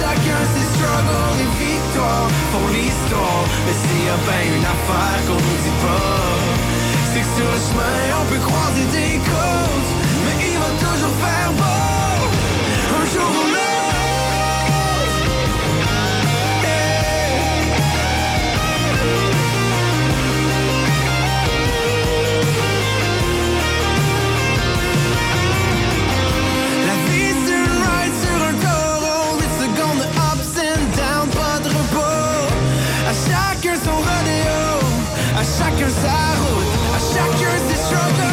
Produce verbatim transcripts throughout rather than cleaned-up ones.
chacun ses struggles et victoires font l'histoire. Mais s'il y a bien une affaire qu'on nous dit pas, c'est que sur le chemin on peut croiser des côtes, mais il va toujours faire beau un jour ou l'autre. Chacun son rodéo, à chacun sa route, à chacun ses struggles.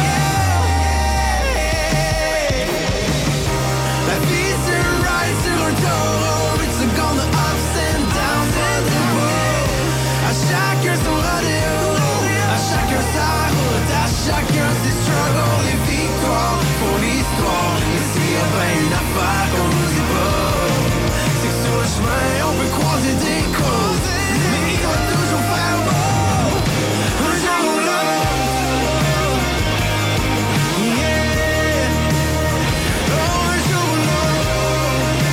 La vie c'est un ride sur un taureau, it's a gonna ups and downs and the road. À chacun son rodéo, à chacun sa route, à chacun ses struggles. Les victoires pour l'histoire, et s'il y a bien une affaire qu'on nous dit pas, c'est que sur le chemin on peut croiser des causes. Toujours faire beau, un jour ou l'autre. Yeah, oh, un jour ou l'autre.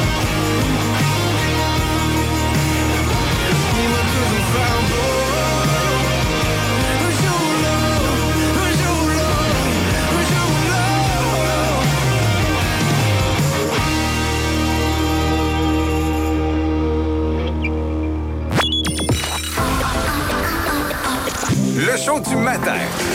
Il va toujours faire beau, un jour ou l'autre, un jour ou l'autre, un jour ou l'autre. Le show du matin.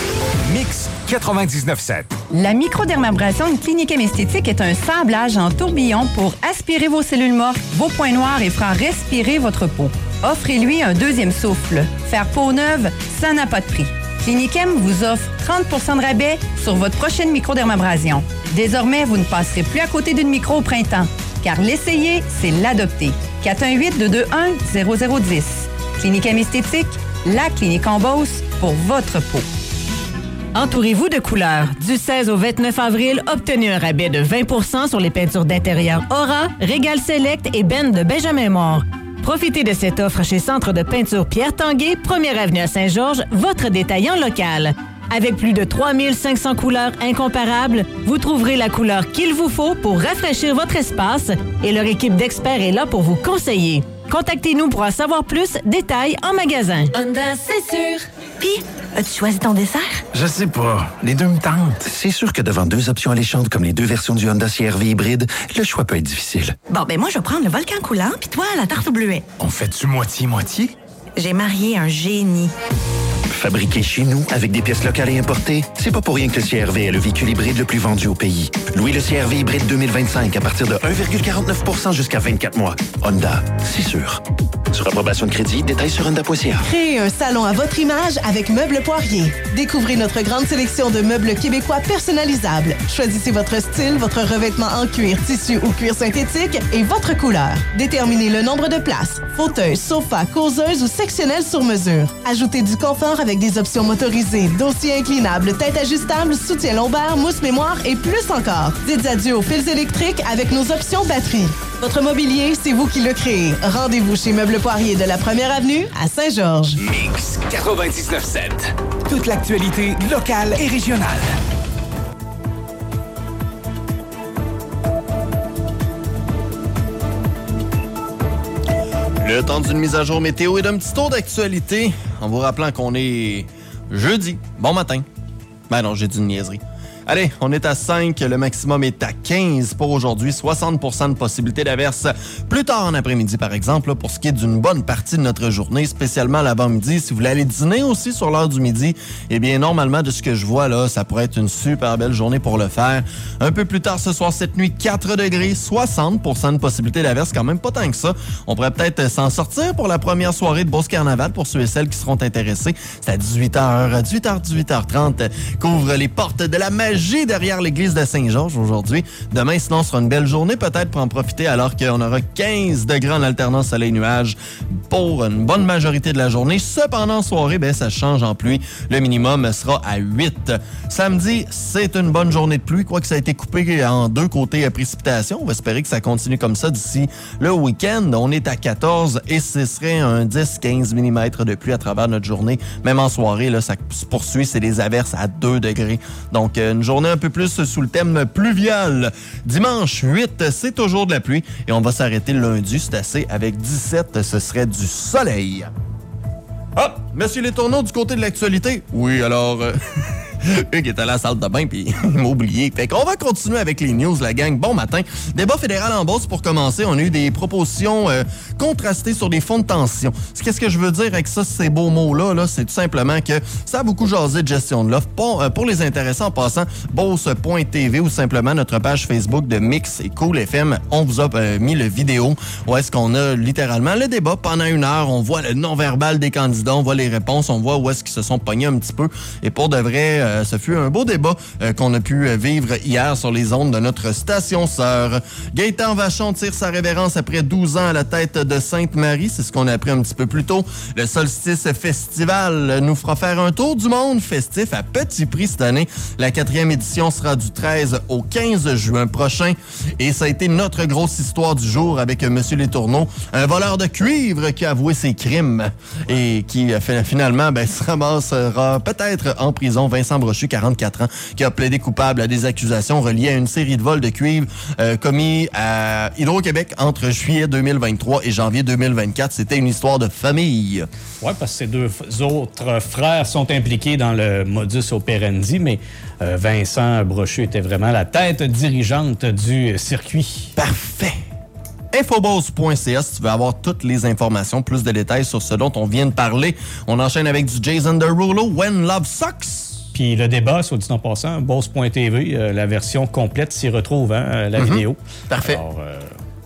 Mix quatre-vingt-dix-neuf sept. La microdermabrasion Clinicam Esthétique est un sablage en tourbillon pour aspirer vos cellules mortes, vos points noirs et fera respirer votre peau. Offrez-lui un deuxième souffle. Faire peau neuve, ça n'a pas de prix. Clinicam vous offre trente pour cent de rabais sur votre prochaine microdermabrasion. Désormais, vous ne passerez plus à côté d'une micro au printemps, car l'essayer, c'est l'adopter. quatre un huit, deux deux un, zéro zéro un zéro. Clinicam Esthétique, la clinique en Beauce pour votre peau. Entourez-vous de couleurs. Du seize au vingt-neuf avril, obtenez un rabais de vingt pour cent sur les peintures d'intérieur Aura, Régal Select et Ben de Benjamin Moore. Profitez de cette offre chez Centre de peinture Pierre Tanguay, première avenue à Saint-Georges, votre détaillant local. Avec plus de trois mille cinq cents couleurs incomparables, vous trouverez la couleur qu'il vous faut pour rafraîchir votre espace et leur équipe d'experts est là pour vous conseiller. Contactez-nous pour en savoir plus. Détails en magasin. Honda, c'est sûr. Puis, as-tu choisi ton dessert? Je sais pas. Les deux me tentent. C'est sûr que devant deux options alléchantes comme les deux versions du Honda C R V hybride, le choix peut être difficile. Bon, ben moi, je vais prendre le volcan coulant, puis toi, la tarte au bleuet. On fait-tu moitié-moitié? J'ai marié un génie. Fabriqué chez nous avec des pièces locales et importées, c'est pas pour rien que le C R V est le véhicule hybride le plus vendu au pays. Louez le C R V hybride deux mille vingt-cinq à partir de un virgule quarante-neuf pour cent jusqu'à vingt-quatre mois. Honda, c'est sûr. Sur approbation de crédit, détails sur honda point c a. Créez un salon à votre image avec Meubles Poirier. Découvrez notre grande sélection de meubles québécois personnalisables. Choisissez votre style, votre revêtement en cuir, tissu ou cuir synthétique et votre couleur. Déterminez le nombre de places, fauteuils, sofas, causeuses ou sectionnels sur mesure. Ajoutez du confort avec des options motorisées, dossiers inclinables, tête ajustable, soutien lombaire, mousse mémoire et plus encore. Dites adieu aux fils électriques avec nos options batterie. Votre mobilier, c'est vous qui le créez. Rendez-vous chez Meubles Poirier de la première avenue à Saint-Georges. Mix quatre-vingt-dix-neuf sept. Toute l'actualité locale et régionale. Le temps d'une mise à jour météo et d'un petit tour d'actualité. En vous rappelant qu'on est jeudi. Bon matin. Ben non, j'ai dit une niaiserie. Allez, on est à cinq, le maximum est à quinze pour aujourd'hui, soixante pour cent de possibilité d'averse plus tard en après-midi, par exemple, là, pour ce qui est d'une bonne partie de notre journée, spécialement l'avant-midi. Si vous voulez aller dîner aussi sur l'heure du midi, eh bien, normalement, de ce que je vois, là, ça pourrait être une super belle journée pour le faire. Un peu plus tard ce soir, cette nuit, quatre degrés, soixante pour cent de possibilité d'averse, quand même pas tant que ça. On pourrait peut-être s'en sortir pour la première soirée de Beauce Carnaval pour ceux et celles qui seront intéressés. C'est à dix-huit heures, dix-huit heures, dix-huit heures trente, qu'ouvre les portes de la magie derrière l'église de Saint-Georges aujourd'hui. Demain, sinon, sera une belle journée peut-être pour en profiter alors qu'on aura quinze degrés en alternance soleil-nuage pour une bonne majorité de la journée. Cependant, en soirée, ben, ça change en pluie. Le minimum sera à huit. Samedi, c'est une bonne journée de pluie, quoique ça a été coupé en deux côtés à précipitation. On va espérer que ça continue comme ça d'ici le week-end. On est à quatorze et ce serait un dix à quinze millimètres de pluie à travers notre journée. Même en soirée, là, ça se poursuit. C'est des averses à deux degrés. Donc, une journée un peu plus sous le thème pluvial. Dimanche huit, c'est toujours de la pluie. Et on va s'arrêter le lundi, c'est assez. Avec dix-sept, ce serait du soleil. Ah, Monsieur Letourneau, du côté de l'actualité. Oui, alors... Euh... Hugues est allé à la salle de bain puis il m'a oublié. Fait qu'on va continuer avec les news, la gang. Bon matin. Débat fédéral en Beauce pour commencer. On a eu des propositions euh, contrastées sur des fonds de tension. Qu'est-ce que je veux dire avec ça, ces beaux mots-là? Là, c'est tout simplement que ça a beaucoup jasé de gestion de l'offre. Pour, euh, pour les intéressants, en passant, beauce point t v ou simplement notre page Facebook de Mix et Cool F M. On vous a euh, mis le vidéo où est-ce qu'on a littéralement le débat pendant une heure. On voit le non-verbal des candidats, on voit les réponses, on voit où est-ce qu'ils se sont pognés un petit peu. Et pour de vrai... Euh, ce fut un beau débat euh, qu'on a pu euh, vivre hier sur les ondes de notre station sœur. Gaëtan Vachon tire sa révérence après douze ans à la tête de Sainte-Marie. C'est ce qu'on a appris un petit peu plus tôt. Le Solstice Festival nous fera faire un tour du monde festif à petit prix cette année. La quatrième édition sera du treize au quinze juin prochain. Et ça a été notre grosse histoire du jour avec M. Letourneau, un voleur de cuivre qui a avoué ses crimes et qui finalement ben, se ramassera peut-être en prison. Vincent Brochu, quarante-quatre ans, qui a plaidé coupable à des accusations reliées à une série de vols de cuivre euh, commis à Hydro-Québec entre juillet deux mille vingt-trois et janvier deux mille vingt-quatre. C'était une histoire de famille. Oui, parce que ces deux autres frères sont impliqués dans le modus operandi, mais euh, Vincent Brochu était vraiment la tête dirigeante du circuit. Parfait! infobose point c a si tu veux avoir toutes les informations, plus de détails sur ce dont on vient de parler. On enchaîne avec du Jason Derulo, When Love Sucks. Puis le débat, soit dit en passant, beauce point t v, euh, la version complète s'y retrouve, hein, la mm-hmm. vidéo. Parfait. Alors, euh,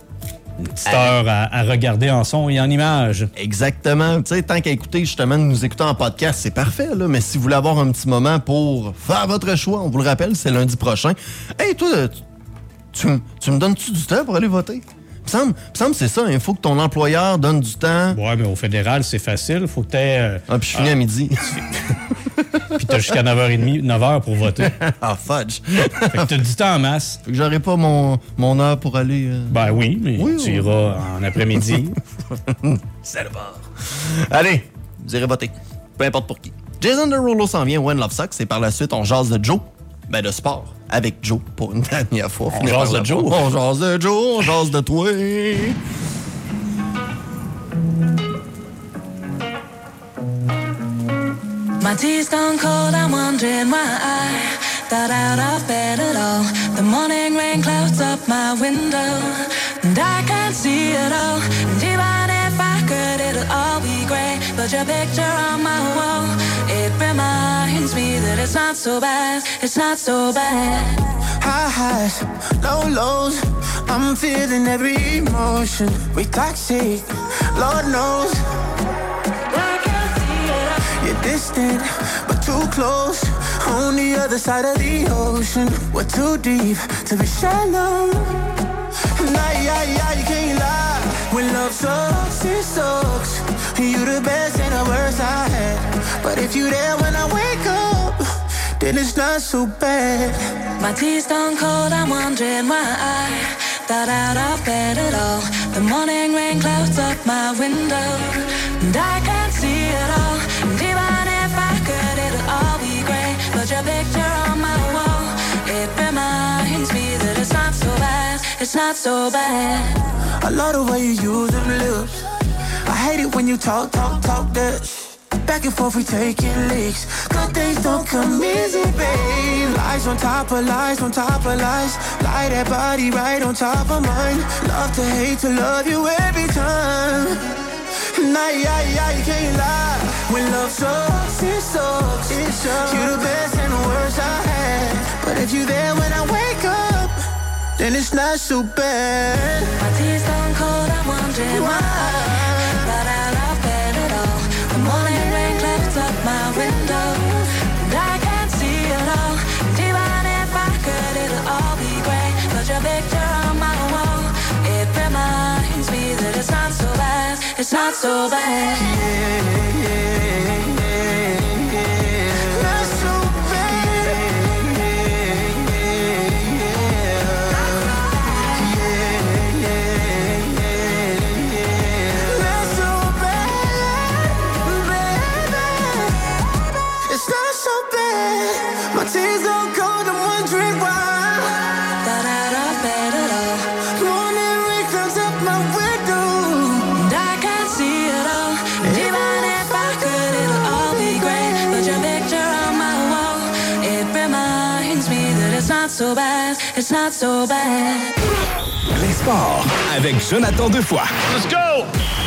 une petite heure à, à regarder en son et en image. Exactement. Tu sais, tant qu'à écouter, justement, nous écouter en podcast, c'est parfait, là. Mais si vous voulez avoir un petit moment pour faire votre choix, on vous le rappelle, c'est lundi prochain. Hey, toi, tu, tu, tu me donnes-tu du temps pour aller voter? Il me semble, me semble que c'est ça, il faut que ton employeur donne du temps. Ouais, mais au fédéral, c'est facile. Il faut que tu aies... Euh, ah, puis je finis ah, à midi. Puis t'as jusqu'à neuf heures trente, neuf heures pour voter. Ah, fudge. Fait que t'as du temps en masse. Fait que j'aurai pas mon, mon heure pour aller... Euh... Ben oui, mais oui, tu oui. iras en après-midi. C'est le bord. Allez, vous irez voter. Peu importe pour qui. Jason Derulo s'en vient, When Love Sucks, et par la suite, on jase de Joe. Ben, de sport. Avec Joe, pour une dernière fois. On jase de Joe. On jase de Joe, on jase de toi. My tea's gone cold, I'm wondering why I got out of bed at all. The morning rain clouds up my window, and I can't see it all. And even if I could, it'll all be grey. But your picture on my wall, it reminds me that it's not so bad, it's not so bad. High highs, low lows, I'm feeling every emotion. We toxic, Lord knows. You're distant, but too close. On the other side of the ocean. We're too deep to be shallow. Nah, yeah, yeah, you can't lie. When love sucks, it sucks. You the best and the worst I had. But if you there when I wake up, then it's not so bad. My tea's gone cold, I'm wondering why I got out of bed at all. The morning rain clouds up my window, and I can't see it all. And even if I could, it'll all be grey. But your picture on my wall, it reminds me that it's not so bad, it's not so bad. I love the way you use them lips. I hate it when you talk, talk, talk that shit. Back and forth we taking leaks. Good things don't come easy, babe. Lies on top of lies, on top of lies. Lie that body right on top of mine. Love to hate to love you every time. Nah, yeah, yeah, you can't lie. When love sucks, it sucks. It sucks. You the best and the worst I had. But if you there when I wake up, then it's not so bad. My tea's gone cold, I'm wondering why I got out of bed at all. The morning rain clouds up my window, and I can't see it all. And even if I could, it'll all be grey. But your picture on my wall, it reminds me that it's not so bad, it's not so bad. Yeah, yeah, yeah, yeah. Not so bad. Yeah, yeah, yeah, yeah, yeah, yeah. Not so bad, baby. It's not so bad. My tears don't cold, I'm so bad, it's not so bad. Les sports avec Jonathan Defoy. Let's go!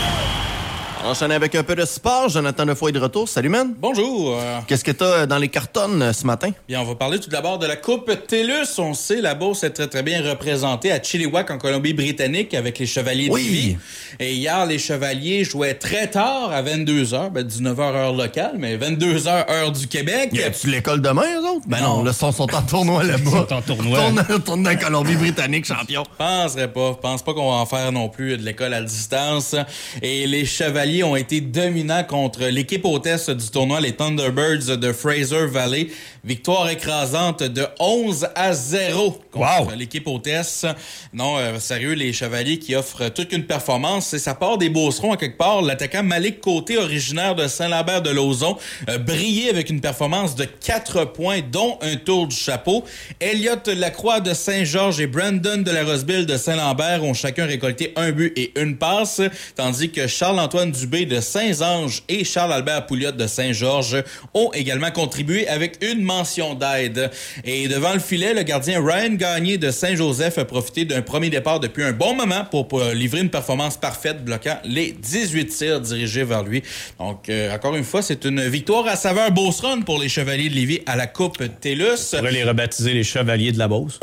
On enchaîne avec un peu de sport. Jonathan Defoy est de retour. Salut, man. Bonjour. Qu'est-ce que t'as dans les cartons ce matin? Bien, on va parler tout d'abord de la Coupe TELUS. On sait, la Beauce est très, très bien représentée à Chilliwack, en Colombie-Britannique, avec les Chevaliers de Oui. Lévis. Et hier, les Chevaliers jouaient très tard, à vingt-deux heures. Ben, dix-neuf heures heure locale, mais vingt-deux heures heure du Québec. Y a-tu l'école demain, eux autres? Ben non, Non. là, ils sont, sont en tournoi là-bas. Ils sont en tournoi. Tourne, tourne dans la Colombie-Britannique, champion. Je penserais pas. Je pense pas qu'on va en faire non plus de l'école à distance. Et les Chevaliers ont été dominants contre l'équipe hôtesse du tournoi, les Thunderbirds de Fraser Valley. Victoire écrasante de onze à zéro contre Wow. l'équipe hôtesse. Non, euh, sérieux, les Chevaliers qui offrent toute une performance. Et ça part des Beaucerons à quelque part. L'attaquant Malik Côté, originaire de Saint-Lambert-de-Lauzon, a brillé avec une performance de quatre points, dont un tour du chapeau. Elliot Lacroix de Saint-Georges et Brandon de la Roseville de Saint-Lambert ont chacun récolté un but et une passe, tandis que Charles-Antoine Dubé de Saint-Ange et Charles-Albert Pouliot de Saint-Georges ont également contribué avec une mention d'aide. Et devant le filet, le gardien Ryan Gagné de Saint-Joseph a profité d'un premier départ depuis un bon moment pour, pour livrer une performance parfaite, bloquant les dix-huit tirs dirigés vers lui. Donc, euh, encore une fois, c'est une victoire à saveur Beauceronne pour les Chevaliers de Lévis à la Coupe TELUS. On pourrait les rebaptiser les Chevaliers de la Beauce.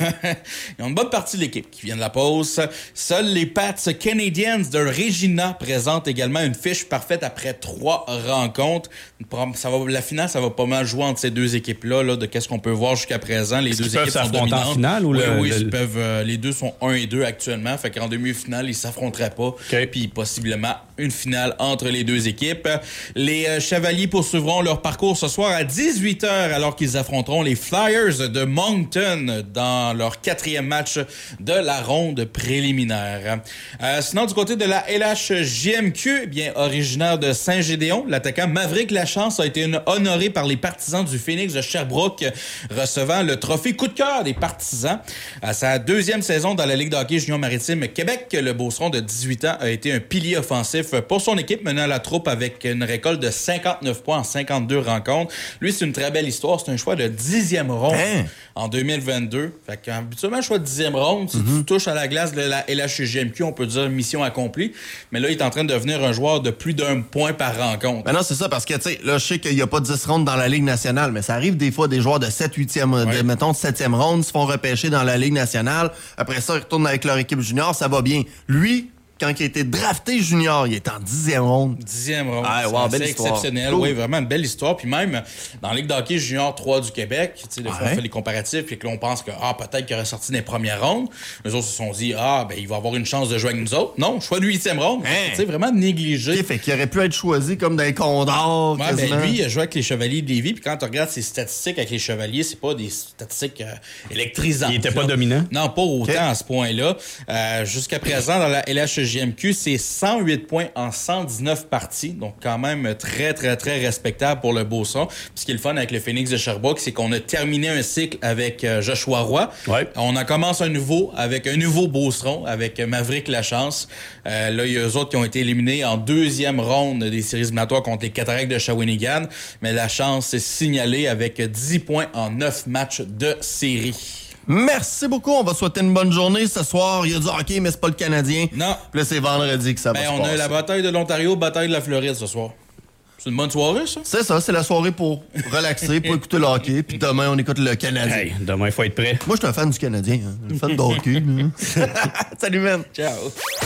Ils ont une bonne partie de l'équipe qui vient de la pause. Seuls les Pats Canadiens de Regina présentent également une fiche parfaite après trois rencontres. Ça va, la finale, ça va pas mal jouer entre ces deux équipes-là, là, de qu'est-ce qu'on peut voir jusqu'à présent. Les Est-ce deux qu'ils équipes peuvent sont s'affronter en dominantes. finale ou oui, le- oui, le- ils peuvent, euh, les deux sont un et deux actuellement. Fait qu'en demi-finale, ils s'affronteraient pas. Okay. Puis possiblement une finale entre les deux équipes. Les euh, Chevaliers poursuivront leur parcours ce soir à dix-huit heures alors qu'ils affronteront les Flyers de Moncton dans leur quatrième match de la ronde préliminaire. Euh, sinon, du côté de la L H J M Q, eh bien originaire de Saint-Gédéon, l'attaquant Maverick Lachance a été une- honoré par les partisans du Phoenix de Sherbrooke, recevant le trophée coup de cœur des partisans. À sa deuxième saison dans la Ligue de hockey junior maritime Québec, le Beauceron de dix-huit ans a été un pilier offensif pour son équipe, menant la troupe avec une récolte de cinquante-neuf points en cinquante-deux rencontres. Lui, c'est une très belle histoire. C'est un choix de dixième ronde Hein? en deux mille vingt-deux. Fait qu'habituellement, un choix de dixième ronde, si Mm-hmm. tu touches à la glace de la L H J M Q, on peut dire mission accomplie. Mais là, il est en train de devenir un joueur de plus d'un point par rencontre. Ben non, c'est ça, parce que, tu sais, là, je sais qu'il n'y a pas dix rondes dans la Ligue nationale, mais ça arrive des fois des joueurs de sept, huitième, Ouais. de, mettons, de septième ronde se font repêcher dans la Ligue nationale. Après ça, ils retournent avec leur équipe junior, ça va bien. Lui, quand il a été drafté junior, il est en dixième ronde. Dixième ronde. Ah, wow, c'est belle histoire. exceptionnel. Cool. Oui, vraiment une belle histoire. Puis même, dans la Ligue de hockey junior trois du Québec, tu sais, des fois, Ouais. on fait les comparatifs, puis que là, on pense que, ah, peut-être qu'il aurait sorti des premières rondes. Les autres se sont dit, ah, ben, il va avoir une chance de jouer avec nous autres. Non, choix de huitième ronde. Hein? Tu sais, vraiment négligé. Ok, fait qu'il aurait pu être choisi comme des condors, Ouais, quasiment. ben lui, il a joué avec les Chevaliers de Lévis, puis quand tu regardes ses statistiques avec les Chevaliers, c'est pas des statistiques euh, électrisantes. Il était pas là. dominant? Non, pas autant Ok. à ce point-là. Euh, jusqu'à présent, dans la L H J M Q, c'est cent huit points en cent dix-neuf parties, donc quand même très, très, très respectable pour le Beauceron. Puis ce qui est le fun avec le Phoenix de Sherbrooke, c'est qu'on a terminé un cycle avec euh, Joshua Roy. Ouais. On en commence un nouveau avec un nouveau Beauceron, avec Maverick Lachance. Euh, là, il y a eux autres qui ont été éliminés en deuxième ronde des séries éliminatoires contre les Cataractes de Shawinigan. Mais Lachance s'est signalé avec dix points en neuf matchs de série. Merci beaucoup. On va souhaiter une bonne journée. Ce soir, il y a du hockey, mais c'est pas le Canadien. Non. Puis là, c'est vendredi que ça Ben, va se on a passer. la bataille de l'Ontario, bataille de la Floride ce soir. C'est une bonne soirée, ça? C'est ça, c'est la soirée pour relaxer, pour écouter le hockey. Puis demain, on écoute le Canadien. Hey, demain, il faut être prêt. Moi, je suis un fan du Canadien. Hein. Un fan de hockey. hein. Salut, man. Ciao.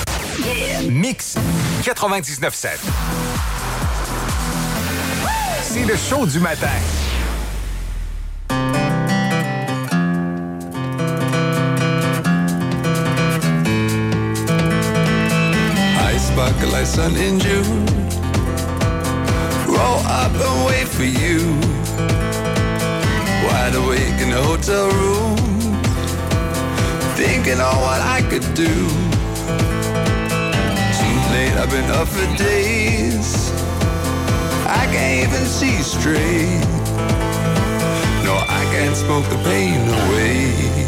Mix quatre-vingt-dix-neuf sept. C'est le show du matin. I sparkle like sun in June. Roll up and wait for you. Wide awake in a hotel room, thinking on what I could do. Too late, I've been up for days. I can't even see straight. No, I can't smoke the pain away.